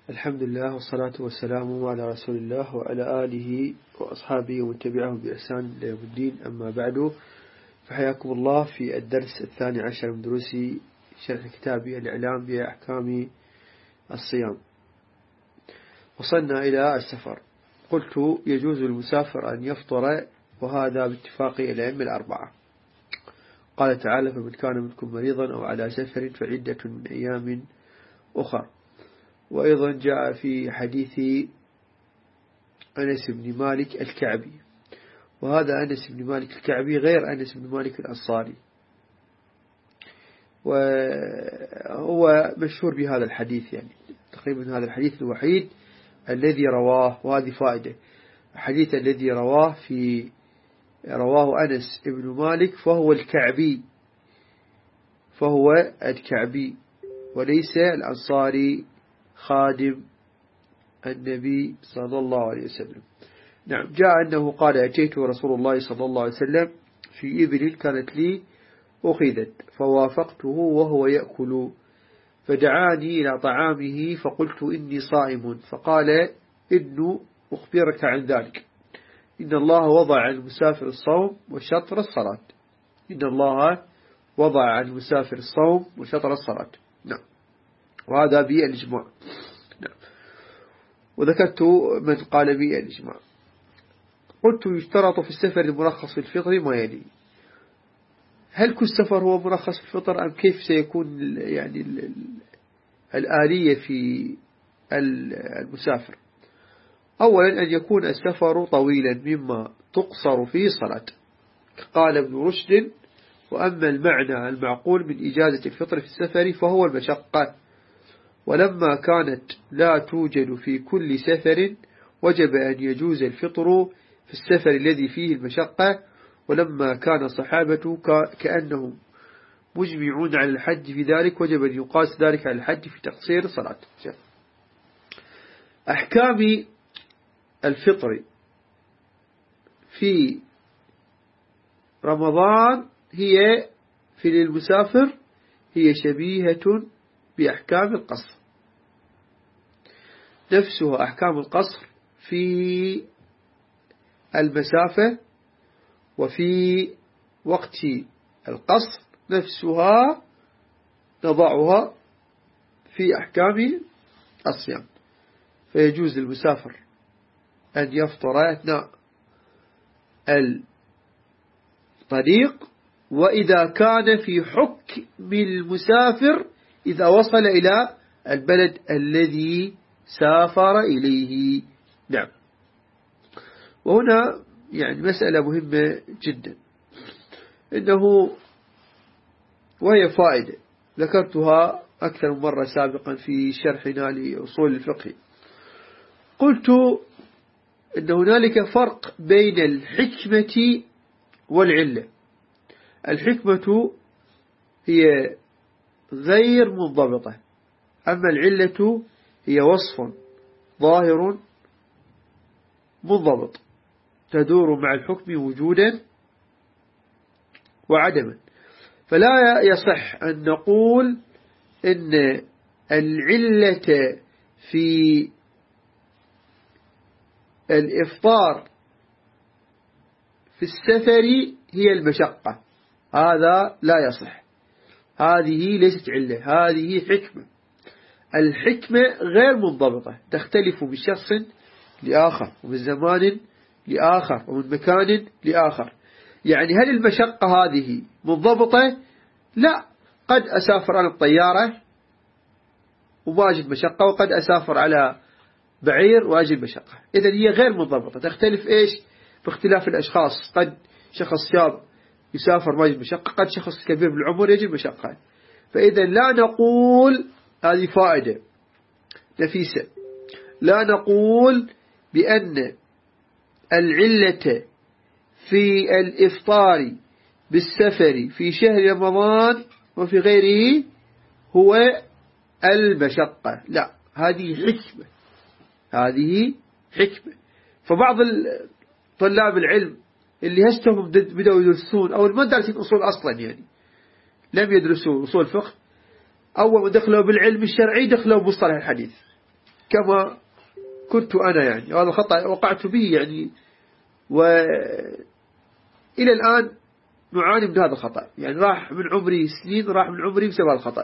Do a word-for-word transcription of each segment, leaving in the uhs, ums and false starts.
الحمد لله والصلاة والسلام على رسول الله وعلى آله وأصحابه ومن تبعهم بإحسان إلى يوم الدين. أما بعد، فحياكم الله في الدرس الثاني عشر من دروس شرح كتابي الإعلام بأحكام الصيام. وصلنا إلى السفر. قلت يجوز للمسافر أن يفطر، وهذا باتفاق الأئمة الأربعة. قال تعالى: فمن كان منكم مريضا أو على سفر فعدة من أيام أخر. وأيضا جاء في حديث أنس بن مالك الكعبي، وهذا أنس بن مالك الكعبي غير أنس بن مالك الأنصاري، وهو مشهور بهذا الحديث، يعني تقريبا هذا الحديث الوحيد الذي رواه. وهذه فائدة: الحديث الذي رواه في رواه أنس بن مالك فهو الكعبي فهو الكعبي وليس الأنصاري خادم النبي صلى الله عليه وسلم. نعم، جاء أنه قال: أتيت رسول الله صلى الله عليه وسلم في إبل كانت لي أخذت، فوافقته وهو يأكل، فدعاني إلى طعامه فقلت: إني صائم. فقال: إن أخبرك عن ذلك، إن الله وضع عن المسافر الصوم وشطر الصلاة. إن الله وضع عن المسافر الصوم وشطر الصلاة. نعم، وهذا بالإجماع. نعم، وذكرت من قال بالإجماع. قلت: يشترط في السفر المرخص في الفطر ما يلي. هل كل سفر هو مرخص في الفطر، أم كيف سيكون يعني الآلية في المسافر؟ أولا، أن يكون السفر طويلا مما تقصر فيه صلاة، قال ابن رشد: وأما المعنى المعقول من إجازة الفطر في السفر فهو المشقة، ولما كانت لا توجد في كل سفر وجب أن يجوز الفطر في السفر الذي فيه المشقة، ولما كان الصحابة كأنهم مجمعون على الحج في ذلك وجب أن يقاس ذلك على الحج في تقصير الصلاة. أحكام الفطر في رمضان هي في المسافر هي شبيهة بأحكام القصر، نفسها أحكام القصر في المسافة، وفي وقت القصر نفسها نضعها في أحكام الصيام. فيجوز للمسافر أن يفطر أثناء الطريق، وإذا كان في حكم المسافر إذا وصل إلى البلد الذي سافر إليه. نعم، وهنا يعني مسألة مهمة جدا، إنه وهي فائدة ذكرتها أكثر من مرة سابقا في شرحنا لأصول الفقه. قلت إن هنالك فرق بين الحكمة والعلة. الحكمة هي غير منضبطة، أما العلة هي وصف ظاهر منضبط تدور مع الحكم وجودا وعدما. فلا يصح أن نقول إن العلة في الإفطار في السفر هي المشقة، هذا لا يصح، هذه ليست علة، هذه حكمة. الحكمة غير منضبطة، تختلف من شخص لآخر، ومن زمان لآخر، ومن مكان لآخر. يعني هل المشقة هذه منضبطة؟ لا، قد أسافر على الطيارة وما أجد مشقة، وقد أسافر على بعير وأجد مشقة. إذن هي غير منضبطة، تختلف إيش؟ باختلاف الأشخاص. قد شخص شاب يسافر ما يجد مشقة، قد شخص كبير بالعمر يجد مشقة. فإذا لا نقول، هذه فائدة نفيسة، لا نقول بأن العلة في الإفطار بالسفر في شهر رمضان وفي غيره هو المشقة، لا، هذه حكمة، هذه حكمة. فبعض طلاب العلم اللي هستهم بدأوا يدرسون أو ما دارسين أصول أصلا، يعني لم يدرسوا أصول فقه، أول ما دخلوا بالعلم الشرعي دخلوا بمصطلح الحديث، كما كنت أنا يعني، هذا الخطأ وقعت به يعني، وإلى الآن نعاني من هذا الخطأ يعني. راح من عمري سنين، راح من عمري بسبب الخطأ.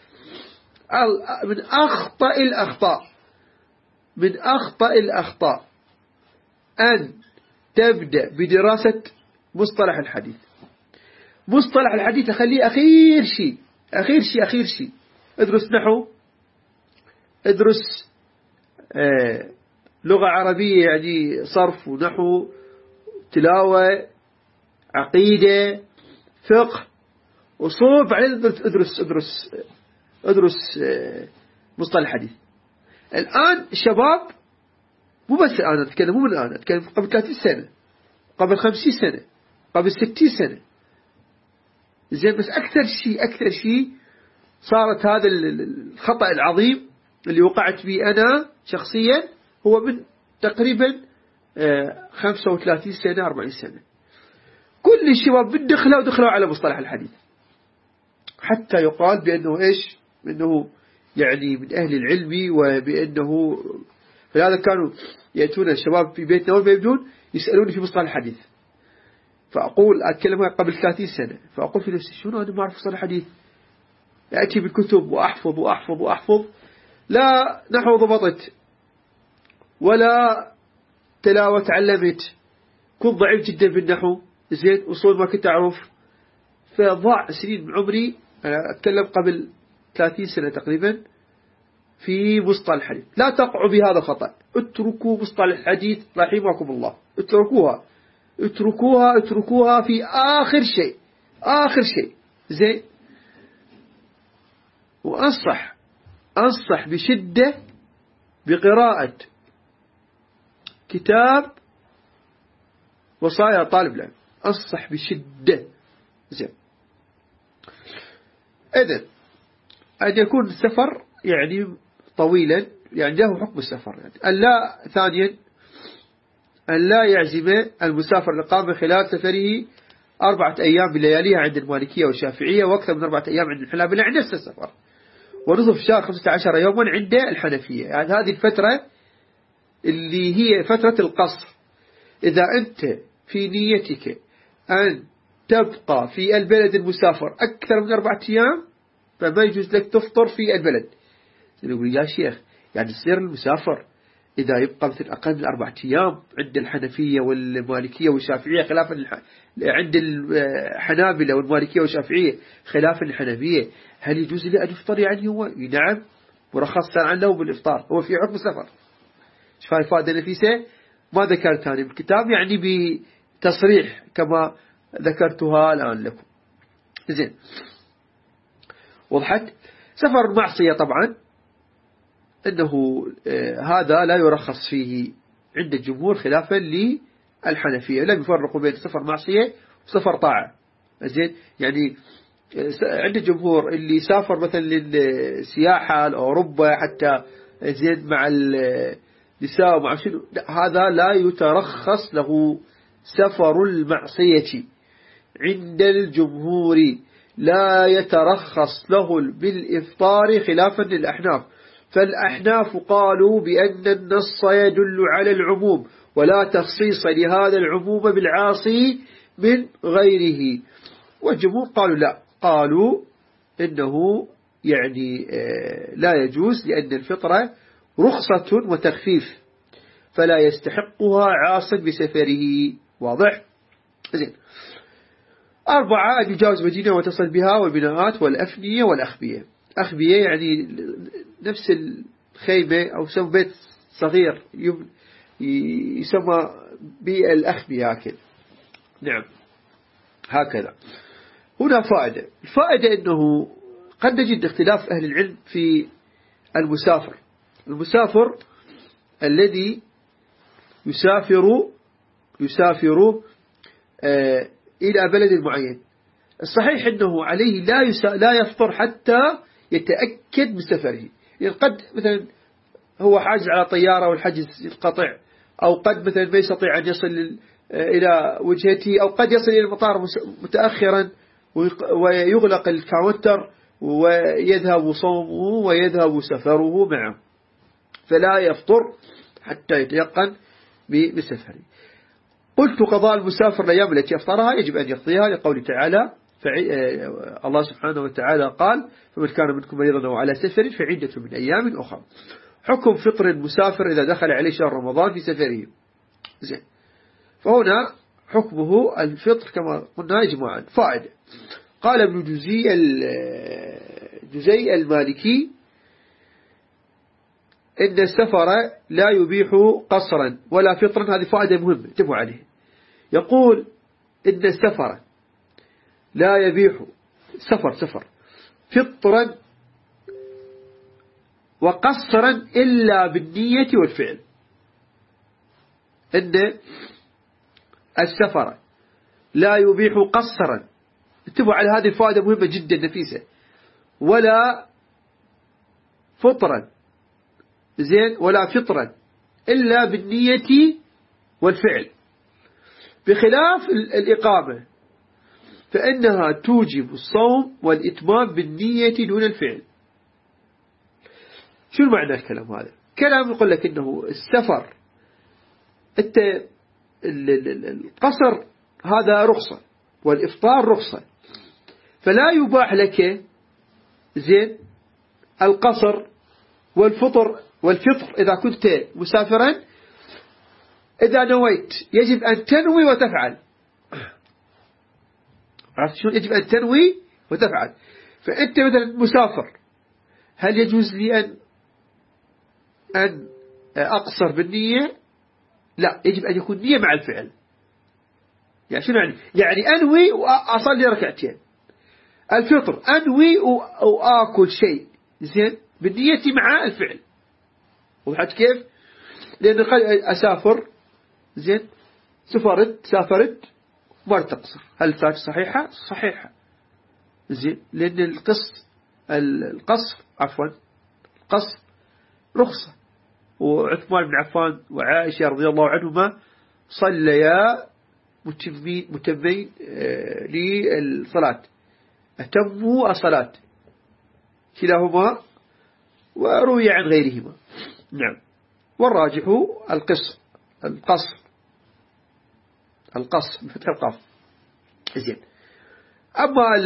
من أخطأ الأخطاء من أخطأ الأخطاء أن تبدأ بدراسة مصطلح الحديث. مصطلح الحديث أخليه أخير شيء أخير شيء أخير شيء ادرس نحو، ادرس آه لغة عربية يعني صرف ونحو، تلاوة، عقيدة، فقه، أصول، بعدين ادرس ادرس ادرس, أدرس آه مصطلح الحديث. الآن الشباب مو بس الآن أتكلم، مو من الآن أتكلم، قبل ثلاثين سنة، قبل خمسين سنة، قبل ستين سنة، زين. بس أكثر شيء أكثر شيء صارت هذا الخطأ العظيم اللي وقعت به أنا شخصيا هو من تقريبا خمسة وثلاثين سنة أربعين سنة. كل الشباب بدخلوا ودخلوا على مصطلح الحديث، حتى يقال بأنه إيش، بأنه يعني من أهل العلم، وبأنه فلهذا كانوا يأتون الشباب في بيتنا وما يبدون يسألوني في مصطلح الحديث. فأقول أتكلم قبل ثلاثين سنة، فأقول في نفسي شنو أنا ما أعرف مصطلح الحديث؟ أتي بالكتب وأحفظ وأحفظ وأحفظ، لا نحو ضبطت ولا تلاوة تعلمت، كنت ضعيف جدا بالنحو، زين، أصول ما كنت أعرف. فضاع سنين من عمري، أنا أتكلم قبل ثلاثين سنة تقريبا، في مصطلح الحديث. لا تقعوا بهذا الخطأ، اتركوا مصطلح الحديث رحمكم الله، اتركوها اتركوها اتركوها في آخر شيء آخر شيء زين. وأنصح أنصح بشدة بقراءة كتاب وصايا طالب العلم، أنصح بشدة زين. إذن أن يكون السفر يعني طويلا، يعني له حكم السفر يعني. أن لا ثانيا أن لا يعزم المسافر الإقامة خلال سفره أربعة أيام بلياليها عند المالكية والشافعية، وأكثر من أربعة أيام عند الحنابلة عند نفس السفر، ونصف شهر خمسة عشر يوما عند الحنفية. يعني هذه الفترة اللي هي فترة القصر. إذا أنت في نيتك أن تبقى في البلد المسافر أكثر من أربعة أيام، فما يجوز لك تفطر في البلد. يقول يا شيخ يعني يصير المسافر إذا يبقى مثل أقل من أربعة أيام عند الحنفية والمالكية والشافعية خلافا عند الحنابلة والمالكية والشافعية خلافا الحنفية، هل يجوز لي أن يفطر؟ يعني هو نعم، مرخص عنه بالإفطار، هو في حكم السفر. شفاء فائدة نفيسة ما ذكرت هذه بالكتاب يعني بتصريح كما ذكرتها الآن لكم. زين، وضحت. سفر معصية طبعا أنه آه هذا لا يرخص فيه عند الجمهور خلافا للحنفية، لم يفرقوا بين سفر معصية وسفر طاعة. زين، يعني آه عند الجمهور اللي سافر مثلا للسياحة لأوروبا حتى زين مع النساء ومع شنو، هذا لا يترخص له سفر المعصية عند الجمهور، لا يترخص له بالإفطار خلافا للأحناف. فالأحناف قالوا بأن النص يدل على العموم ولا تخصيص لهذا العموم بالعاصي من غيره، والجمهور قالوا لا، قالوا إنه يعني لا يجوز، لأن الفطرة رخصة وتخفيف فلا يستحقها عاص بسفره. واضح؟ زين. أربعة، أن يجاوز مدينة وتصل بها والبناءات والأفنية والأخبية. أخبية يعني نفس الخيمة أو سوى بيت صغير يسمى بالأخبية هكذا. نعم هكذا. هنا فائدة، الفائدة أنه قد نجد اختلاف أهل العلم في المسافر. المسافر الذي يسافر يسافر آه إلى بلد معين، الصحيح أنه عليه لا يسا لا يفطر حتى يتأكد من سفره. يعني قد مثلا هو حاجز على طيارة والحجز ينقطع، أو قد مثلا ما يستطيع أن يصل إلى وجهته، أو قد يصل إلى المطار متأخرا ويغلق الكاونتر ويذهب صومه ويذهب سفره معه. فلا يفطر حتى يتيقن بسفره. قلت قضاء المسافر الأيام التي أفطرها يجب أن يقضيها لقول تعالى، الله سبحانه وتعالى قال: فمن كان منكم مريضا أو على سفر فعدة من أيام أخرى. حكم فطر المسافر إذا دخل عليه شهر رمضان في سفره. زين، فهنا حكمه الفطر كما قلنا إجماعا. فائدة: قال ابن جزي الجزي المالكي إن السفر لا يبيح قصرا ولا فطرا. هذه فائدة مهمة انتبهوا عليه. يقول إن السفر لا يبيح سفر سفر فطرا وقصرا إلا بالنية والفعل. إن السفر لا يبيح قصرا، انتبهوا على هذه الفائدة مهمة جدا نفيسة، ولا فطرا، زين، ولا فطرا إلا بالنية والفعل، بخلاف الإقامة فإنها توجب الصوم والإتمام بالنية دون الفعل. شو معنى الكلام هذا؟ كلام يقول لك إنه السفر انت القصر هذا رخصة والإفطار رخصة، فلا يباح لك زين القصر والفطر والفطر إذا كنت مسافرا. إذا نويت يجب أن تنوي وتفعل. عرفت شو يجب أن تنوي وتفعل؟ فأنت مثلا مسافر، هل يجوز لي أن أن أقصر بالنية؟ لا، يجب أن يكون نية مع الفعل. يعني شنو يعني؟ يعني أنوي وأصلي ركعتين. الفطر أنوي وآكل شيء زين بالنية مع الفعل. وضحت كيف؟ لأن قد أسافر زين، سافرت سافرت ما تقصر، هل فات صحيحة؟ صحيحة زين، لأن القص القصر عفوا القصر رخصة. وعثمان بن عفان وعائشة رضي الله عنهما صليا متمين متمين للصلاة، أتموا الصلاة كلاهما، وروي عن غيرهما. نعم، والراجح القصر القصر القصر بفتح القاف. زين، أما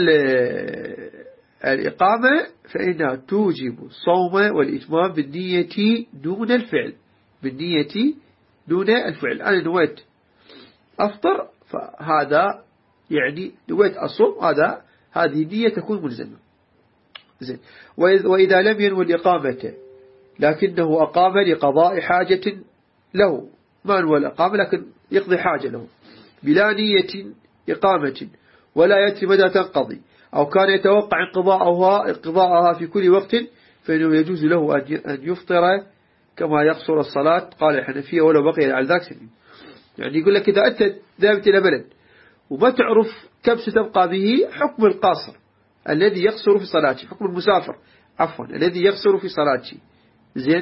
الإقامة فإنها توجب الصوم والإتمام بالنية دون الفعل، بالنية دون الفعل. أنا نويت أفطر فهذا يعني نويت أصوم، هذا هذه النية تكون ملزمة. زين، وإذا لم ينوي الإقامة لكنه أقام لقضاء حاجة له، ما نوى الإقامة لكن يقضي حاجة له بلا نية إقامة ولا يدري متى تنقضي، أو كان يتوقع انقضاءها انقضاءها في كل وقت، فإنه يجوز له أن يفطر كما يقصر الصلاة. قال الحنفية ولو بقي على ذاك سنين. يعني يقول لك إذا أنت ذهبت إلى بلد وما تعرف كم ستبقى به، حكم القاصر الذي يقصر في صلاته، حكم المسافر عفوا الذي يقصر في صلاته. زين،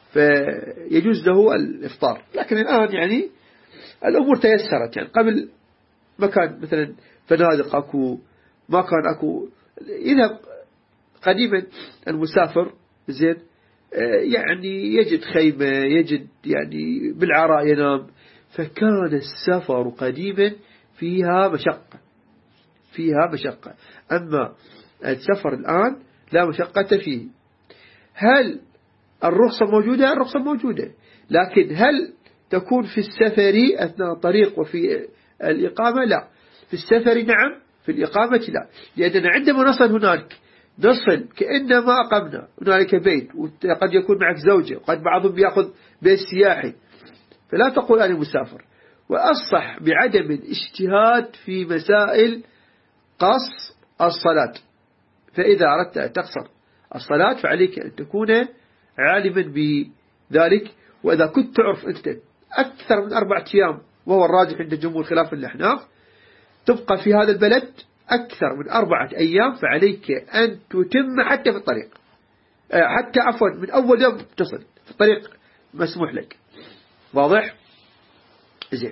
فيجوز له الإفطار. لكن الآن يعني الأمور تيسرت، يعني قبل ما كان مثلا فنادق أكو، ما كان أكو، يذهب قديما المسافر زين يعني يجد خيمة، يجد يعني بالعراء ينام، فكان السفر قديما فيها مشقة فيها مشقة أما السفر الآن لا مشقة فيه. هل الرخصة موجودة؟ الرخصة موجودة، لكن هل تكون في السفر أثناء الطريق وفي الإقامة؟ لا. في السفر نعم، في الإقامة لا، لأننا عندما نصل هناك نصل كأنما أقمنا هنالك بيت، وقد يكون معك زوجة، وقد بعضهم بيأخذ بيت سياحي، فلا تقول أنا مسافر. وأصح بعدم الاجتهاد في مسائل قص الصلاة. فإذا أردت أن تقصر الصلاة فعليك أن تكون عالما بذلك. وإذا كنت تعرف أنت أكثر من أربعة أيام، وهو الراجح عند جمهور خلاف الأحناف، تبقى في هذا البلد أكثر من أربعة أيام، فعليك أن تتم حتى في الطريق، حتى عفوا من أول يوم تصل في الطريق مسموح لك. واضح؟ زين،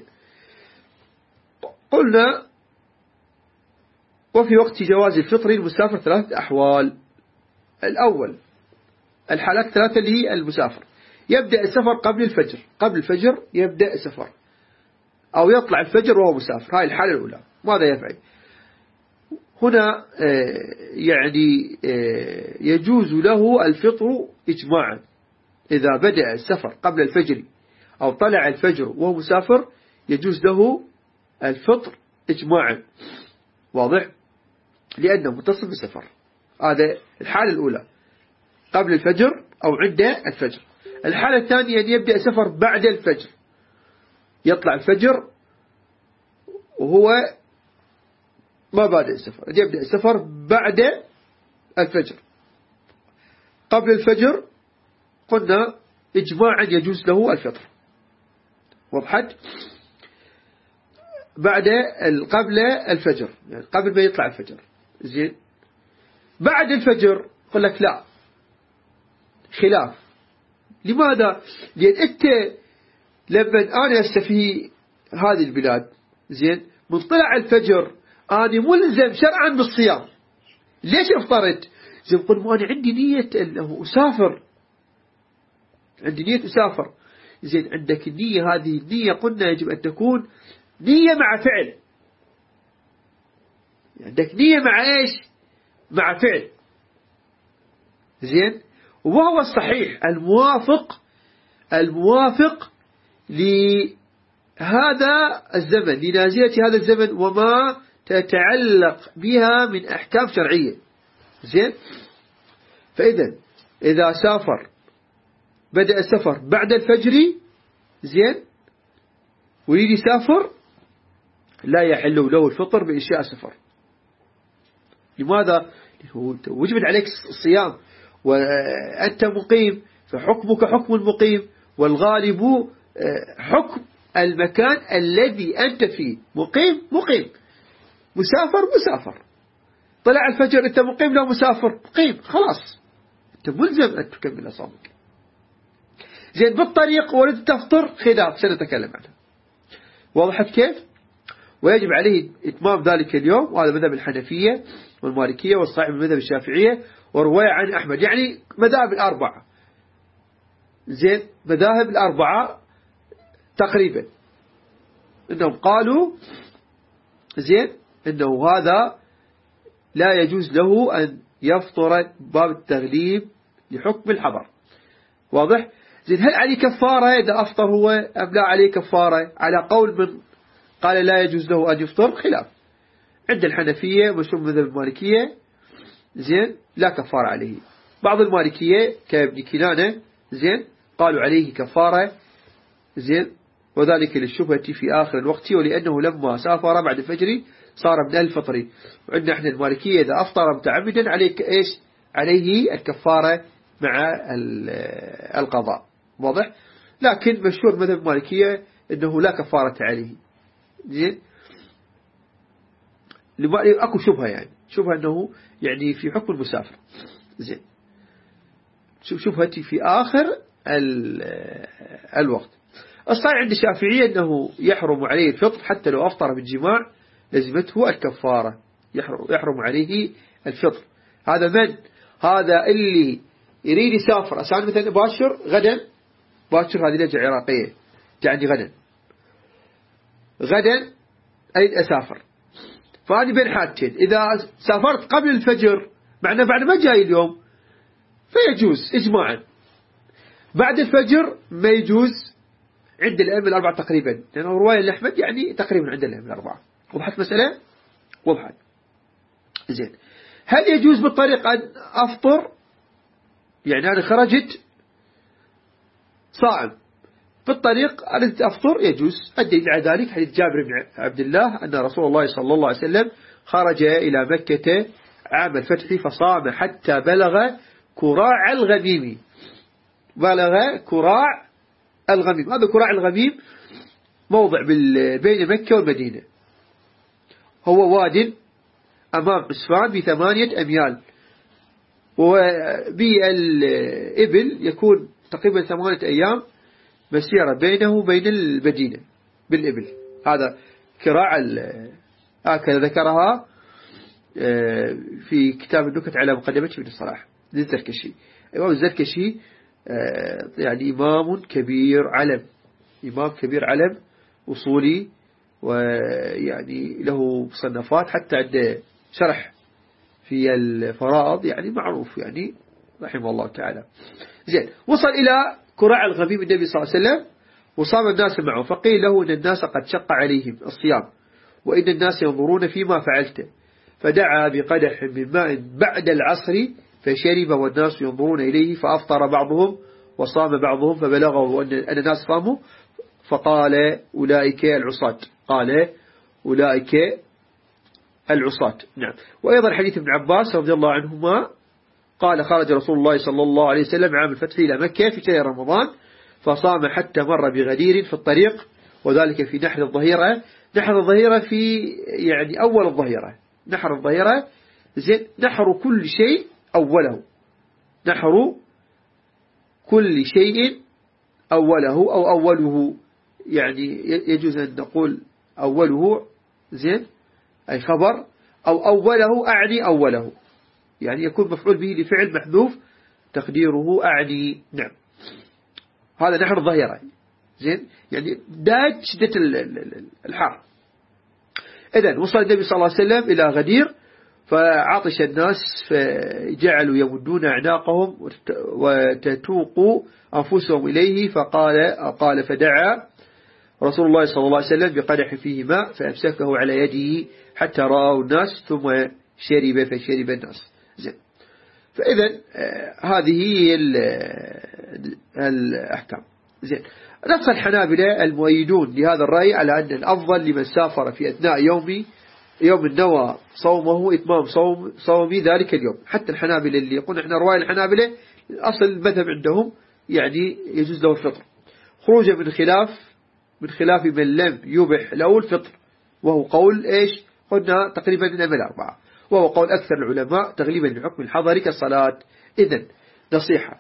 قلنا وفي وقت جواز الفطر المسافر ثلاثة أحوال. الأول الحالات ثلاثة اللي هي المسافر، يبدأ السفر قبل الفجر، قبل الفجر يبدأ السفر، أو يطلع الفجر وهو مسافر. هاي الحالة الأولى. ماذا يفعل هنا؟ يعني يجوز له الفطر إجماعا. إذا بدأ السفر قبل الفجر أو طلع الفجر وهو مسافر يجوز له الفطر إجماعا. واضح؟ لأنه متصل بالسفر. هذا الحالة الأولى، قبل الفجر أو عند الفجر. الحالة الثانية أن يبدأ السفر بعد الفجر، يطلع الفجر وهو ما بادئ السفر، يبدأ السفر بعد الفجر. قبل الفجر قلنا إجماعا يجوز له الفطر. وضحت؟ بعد قبل الفجر، يعني قبل ما يطلع الفجر. زين. بعد الفجر قل لك لا، خلاف. لماذا؟ لأن أنت لما أنا أستفي هذه البلاد، زين، من طلع الفجر أنا ملزم شرعا بالصيام. ليش افطرت؟ زين، قل ما أنا عندي نية أنه أسافر، عندي نية أسافر. زين، عندك النية، هذه النية قلنا يجب أن تكون نية مع فعل. عندك نية مع إيش؟ مع فعل. زين. وهو الصحيح الموافق الموافق لهذا الزمن، لنازلة هذا الزمن وما تتعلق بها من أحكام شرعية. زين. فإذا إذا سافر بدأ السفر بعد الفجر، زين، ويريد يسافر، لا يحل له الفطر بإشياء السفر. لماذا؟ وجبت عليك الصيام وأنت مقيم، فحكمك حكم المقيم، والغالب حكم المكان الذي أنت فيه. مقيم مقيم، مسافر مسافر. طلع الفجر أنت مقيم لا مسافر؟ مقيم، خلاص أنت ملزم أن تكمل صومك. زين. بالطريق ولد تفطر، خلاف سنتكلم عنه. واضحت كيف؟ ويجب عليه إتمام ذلك اليوم. وهذا مذهب الحنفية والمالكية والصحيح من مذهب الشافعية ورواية عن أحمد، يعني مذاهب الأربعة. زين. مذاهب الأربعة تقريبا إنهم قالوا، زين، إنه هذا لا يجوز له أن يفطر باب التغليب لحكم الحضر. واضح؟ زين. هل عليه كفارة إذا أفطر هو أم لا عليه كفارة؟ على قول من قال لا يجوز له أن يفطر خلاف. عند الحنفية مشهور مذهب المالكية، زين، لا كفارة عليه. بعض المالكية كابن كنانة، زين، قالوا عليه كفارة، زين، وذلك للشبهة في آخر الوقت، ولأنه لما سافر بعد الفجر صار من الفطر. وعندنا احنا المالكية إذا أفطر متعمدا عليه إيش؟ عليه الكفارة مع القضاء. واضح؟ لكن مشهور مذهب المالكية إنه لا كفارة عليه. زين. أكو شبهة، يعني شبهة أنه يعني في حكم المسافر. زين. شبهتي في آخر الوقت. الصحيح عند الشافعية أنه يحرم عليه الفطر حتى لو أفطر بالجماع، لزمته الكفارة، يحرم عليه الفطر. هذا من؟ هذا اللي يريد يسافر أسان مثلا باشر غدا، باشر هذه لهجة عراقية يعني غدا، غدا أريد أسافر، فأنا بين حاجتين. إذا سافرت قبل الفجر معناه بعد ما جاي اليوم فيجوز إجماعا. بعد الفجر ما يجوز عند الأئمة الأربعة تقريبا، لأنه رواية لأحمد يعني تقريبا عند الأئمة الأربعة. وضحت مسألة؟ وضحت. زين. هل يجوز بالطريق أن أفطر؟ يعني أنا خرجت صائم بالطريق أردت أفطر، يجوز. الدليل على ذلك حديث جابر بن عبد الله أن رسول الله صلى الله عليه وسلم خرج إلى مكة عام الفتح فصام حتى بلغ كراع الغميم. بلغ كراع الغميم. هذا كراع الغميم موضع بين مكة والمدينة، هو واد أمام عسفان بثمانية أميال، وبالإبل يكون تقريبا ثمانية أيام مسيرة بينه وبين المدينة بالإبل. هذا كراع، هكذا ذكرها في كتاب النكت على مقدمة ابن الصلاح للزركشي. الإمام الزركشي يعني إمام كبير علم، إمام كبير علم أصولي، ويعني له مصنفات حتى عنده شرح في الفرائض يعني معروف يعني رحمه الله تعالى. زين، وصل إلى كراع الغميم النبي صلى الله عليه وسلم وصام الناس معه، فقيل له إن الناس قد شق عليهم الصيام وإن الناس ينظرون فيما فعلت، فدعا بقدح من ماء بعد العصر فشرب والناس ينظرون إليه، فأفطر بعضهم وصام بعضهم، فبلغوا أن الناس صاموا فقال أولئك العصاة، قال أولئك العصاة. نعم. وأيضا حديث ابن عباس رضي الله عنهما قال خرج رسول الله صلى الله عليه وسلم عام الفتح إلى مكة في شهر رمضان فصام حتى مر بغدير في الطريق، وذلك في نحر الظهيرة. نحر الظهيرة في يعني أول الظهيرة، نحر الظهيرة زين، نحر كل شيء أوله، نحر كل شيء أوله أو أوله، يعني يجوز أن نقول أوله زين أي خبر، أو أوله أعني أوله، يعني يكون مفعول به لفعل محذوف تقديره أعني. نعم، هذا نحر الظهيرة زين، يعني داج شدة الحر. إذن وصل النبي صلى الله عليه وسلم إلى غدير فعطش الناس فجعلوا يمدون أعناقهم وتتوقوا أنفسهم إليه، فقال قال فدعا رسول الله صلى الله عليه وسلم بقدح فيه ماء فأمسكه على يده حتى رأوا الناس ثم شرب فشرب الناس. زين، فإذا هذه هي الأحكام. زين، نص الحنابلة المؤيدون لهذا الرأي على أن الأفضل لمن سافر في أثناء يوم يوم النوى صومه إتمام صوم صومي ذلك اليوم. حتى الحنابلة اللي يقول احنا رواية الحنابلة أصل المذهب عندهم يعني يجوز له الفطر، خروجه من خلاف من خلاف من لم يبح له الفطر، وهو قول إيش قلنا تقريبا من الأربعة، وهو قول أكثر العلماء تغليبا لحكم الحضر كالصلاة. إذن نصيحة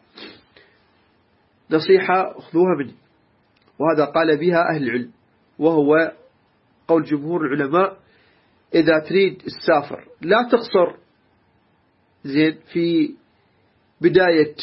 نصيحة أخذوها مني، وهذا قال بها أهل العلم، وهو قول جمهور العلماء، إذا تريد السافر لا تقصر زين في بداية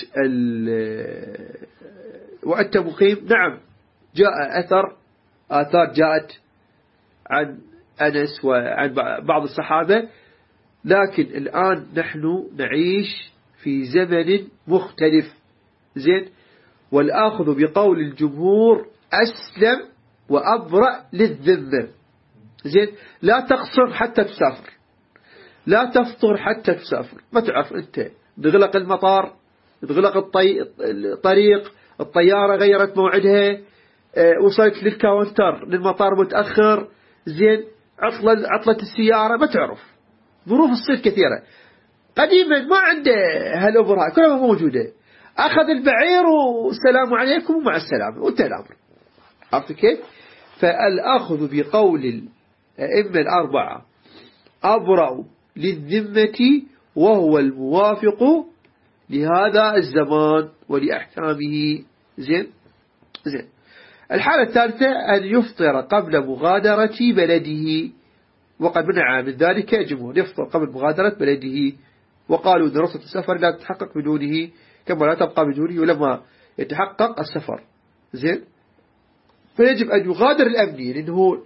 وأنت مقيم. نعم، جاء أثر آثار جاءت عن أنس وعن بعض الصحابة، لكن الآن نحن نعيش في زمن مختلف زين، والآخذ بقول الجمهور أسلم وأبرأ للذمة. زين، لا تقصر حتى تسافر، لا تفطر حتى تسافر، ما تعرف أنت تغلق المطار، تغلق الطي... الطريق، الطيارة غيرت موعدها، اه وصلت للكاونتر للمطار متأخر، زين عطلة عطلة السيارة، ما تعرف، ظروف تصير كثيرة. قديما ما عنده هالأمور كلها موجودة، أخذ البعير والسلام عليكم ومع السلامة وانتهى الأمر. عرفت كيف؟ فالأخذ بقول الأئمة الأربعة أبرأ للذمة، وهو الموافق لهذا الزمان ولأحكامه. زين زين. الحالة الثالثة أن يفطر قبل مغادرة بلده، وقد منع من ذلك جمهور، يفطر قبل مغادرة بلده، وقالوا دراسة السفر لا تتحقق بدونه كما لا تبقى بدونه ولما يتحقق السفر. زين، فيجب أن يغادر الأمني، لأنه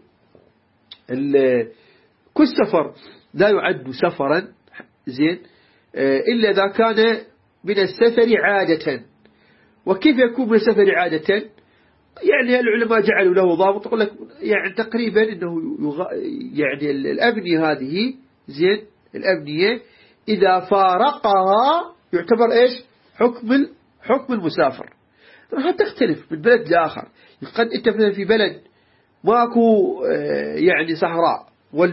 كل سفر لا يعد سفرا زين إلا إذا كان من السفر عادة. وكيف يكون من السفر عادة؟ يعني العلماء جعلوا له ضابط، يقول لك يعني تقريبا إنه يغ... يعني الأبنية هذه زين، الأبنية إذا فارقها يعتبر إيش حكم حكم المسافر. راح تختلف من بلد لآخر، قد أنت مثلا في بلد ماكو يعني صحراء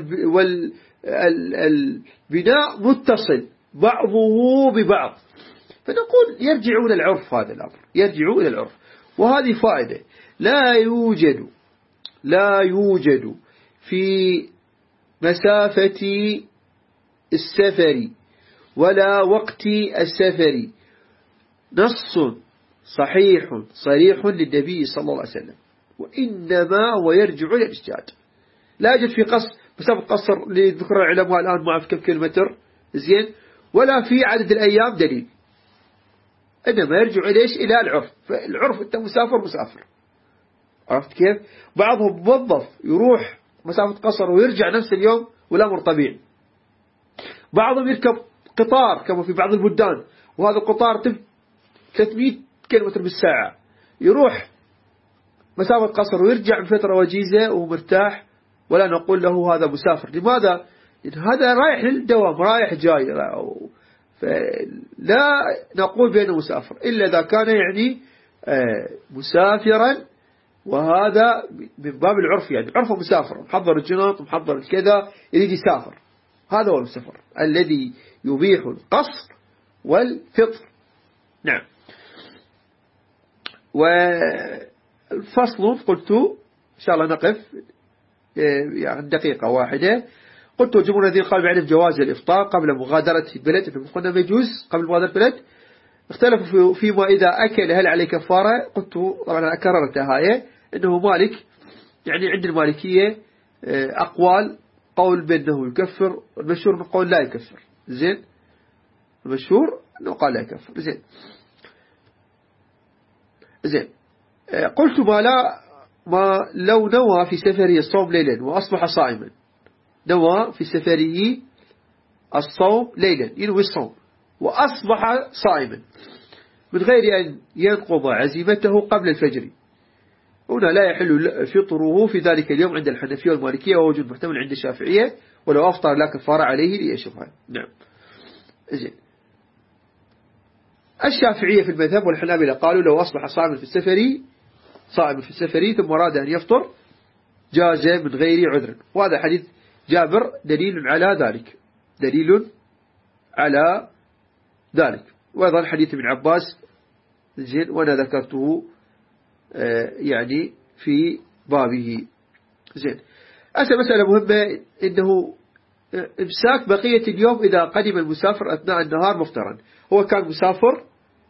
والبناء متصل بعضه ببعض، فنقول يرجعون إلى العرف، هذا الأمر يرجعون إلى العرف. وهذه فائدة، لا يوجد لا يوجد في مسافة السفر ولا وقت السفر نص صحيح صريح للنبي صلى الله عليه وسلم، وإنما هو يرجع إلى الاجتهاد. لا يوجد في قصر مسافة قصر لذكر العلماء الآن ما أعرف كم كيلومتر زين، ولا في عدد الأيام دليل. إنما يرجع إلى إيش؟ إلى العرف. فالعرف أنت مسافر مسافر، عرفت كيف؟ بعضهم موظف يروح مسافة قصر ويرجع نفس اليوم والأمر طبيعي. بعضهم يركب قطار كما في بعض البلدان، وهذا القطار ثلاثمئة كيلومتر بالساعة، يروح مسافة قصر ويرجع بفترة وجيزة ومرتاح، ولا نقول له هذا مسافر. لماذا؟ هذا رايح للدوام، رايح جاي، فلا نقول بأنه مسافر إلا إذا كان يعني مسافرا، وهذا من باب العرف، يعني عرفه مسافر، محضر الجنط محضر الكذا يريد يسافر، هذا هو المسافر الذي يبيح القصر والفطر. نعم. والفصل قلت إن شاء الله نقف يعني دقيقة واحدة. قلت الجمهور الذين قالوا بعدم جواز الإفطار قبل مغادرة البلد، إنه قلنا ما يجوز قبل مغادرة البلد. اختلفوا فيما إذا أكل هل عليه كفارة. قلت طبعا أكررتها هاي، إنه مالك يعني عند المالكية أقوال، قول بأنه يكفر، المشهور من قول لا يكفر. زين، المشهور أنه قال لا يكفر. زين زين قلت ما لا ما لو نوى في سفره الصوم ليلا وأصبح صائما، نوى في سفره الصوم ليلا ينوي الصوم وأصبح صائما من غير أن ينقض عزيمته قبل الفجر، هنا لا يحل فطره في ذلك اليوم عند الحنفية والمالكية، ووجود محتمل عند الشافعية، ولو أفطر لا كفارة عليه ليشبه. نعم. زين. الشافعية في المذهب والحنابلة قالوا لو أصبح صائما في السفر صائما في السفر ثم أراد أن يفطر جاز من غير عذر، وهذا حديث جابر دليل على ذلك، دليل على ذلك. وأيضا حديث ابن عباس زين، وأنا ذكرته يعني في بابه. زين. أسأل مسألة مهمة، إنه إمساك بقية اليوم إذا قدم المسافر أثناء النهار مفطرا. هو كان مسافر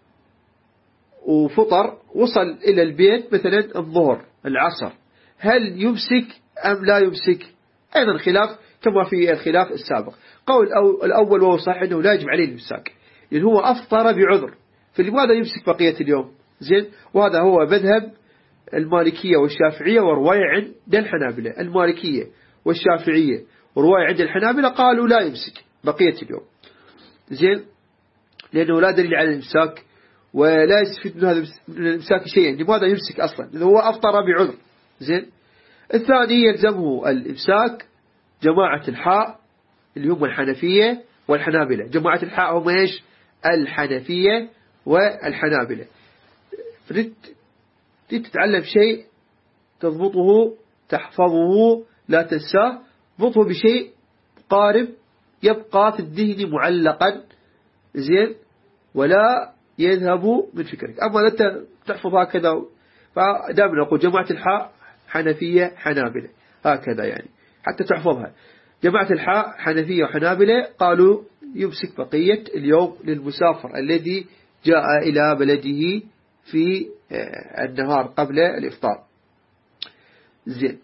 وفطر، وصل إلى البيت مثلا الظهر العصر، هل يمسك أم لا يمسك؟ أيضا خلاف كما في الخلاف السابق. قول الأول وهو صحيح أنه لا يجب عليه الإمساك، لأنه هو أفطر بعذر، فلماذا يمسك بقية اليوم؟ زين. وهذا هو مذهب المالكية والشافعية ورواية عند الحنابلة. المالكية والشافعية ورواية عند الحنابلة قالوا لا يمسك بقية اليوم. زين، لأنه لا دليل على الإمساك ولا يستفيد من هذا الإمساك شيئا. لماذا يمسك أصلا؟ لأنه هو أفطر بعذر. زين. الثاني يلزمه الإمساك جماعة الحاء اللي هم الحنفية والحنابلة. جماعة الحاء هم إيش؟ الحنفية والحنابلة. فريد تتعلم شيء تضبطه تحفظه لا تنساه، ضبطه بشيء قارب يبقى في الذهن معلقا، زين، ولا يذهب من فكرك. أما أنت تحفظ هكذا، فدائما نقول جماعة الحاء حنفية حنابلة هكذا، يعني حتى تحفظها. جماعة الحاء حنفية وحنابلة قالوا يمسك بقية اليوم للمسافر الذي جاء إلى بلده في النهار قبل الإفطار. زين.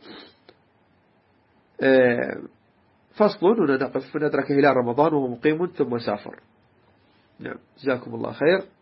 فصل، هنا نقف ندرك هلال رمضان وهو مقيم ثم سافر. نعم، جزاكم الله خير.